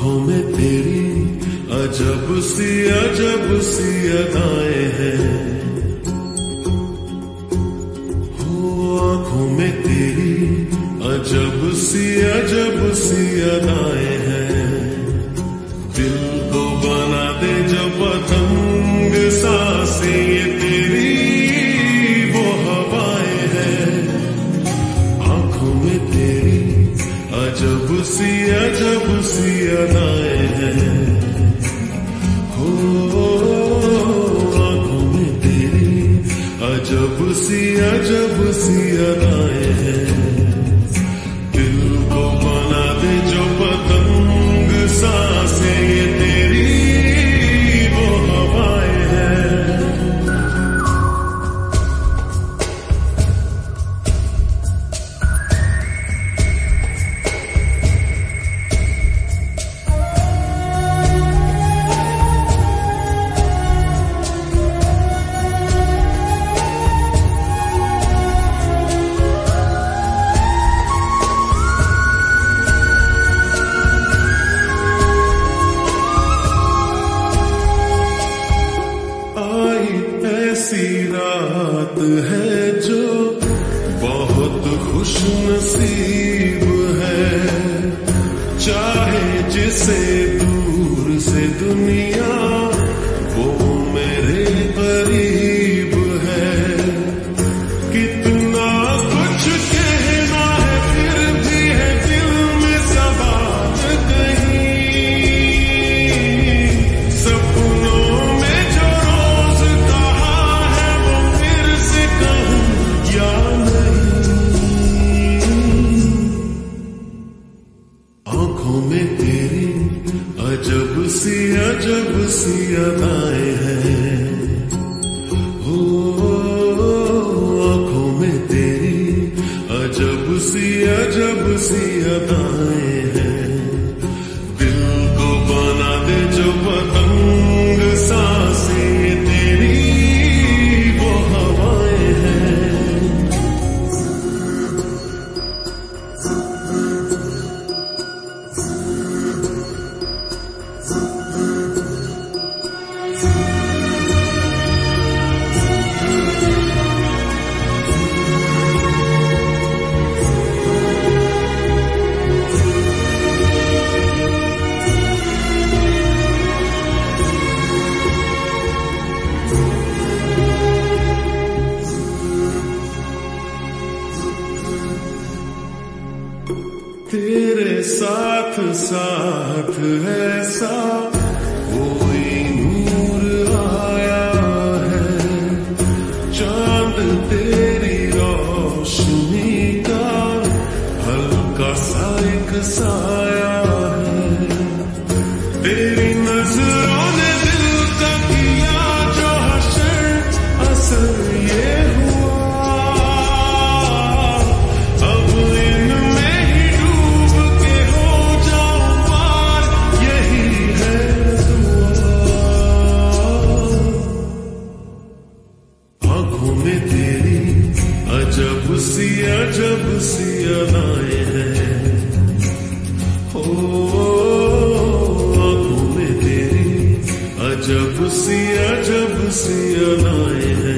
आंखों में तेरी अजब सी अदाएं हैं। हो आंखों में तेरी अजब सी अदाएं हैं। दिल को बना दे जो पतंग सांसें ये तेरी वो हवाएं हैं। आंखों में तेरी अजब सी अदाएं हैं। हो आंखों में तेरी अजब सी अदाएं हैं। दिल को बना दे जो पतंग सांसें ये तेरी वो हवाएं हैं। ऐसी रात है जो बहुत खुश नसीब है। चाहे जिसे दूर से दुनिया वो मेरे करीब है। कितना कुछ कहना है फिर भी है दिल में सवाल कहीं। सपनों में जो रोज कहा है वो फिर से कहूं या नहीं। आंखों में तेरी अजब सी अदाएं हैं। हो आंखों में तेरी अजब सी अदाएं हैं। दिल को बना दे जो पतंग सांसें ये तेरी वो हवाएं हैं। तेरे साथ साथ ऐसा कोई नूर आया है। चांद तेरी रोशनी का हल्का सा एक साया है। तेरी नजरों ने दिल का किया जो हशर असर ये अजब सी अदाएं हैं। हो आंखों में तेरी अजब सी अदाएं हैं।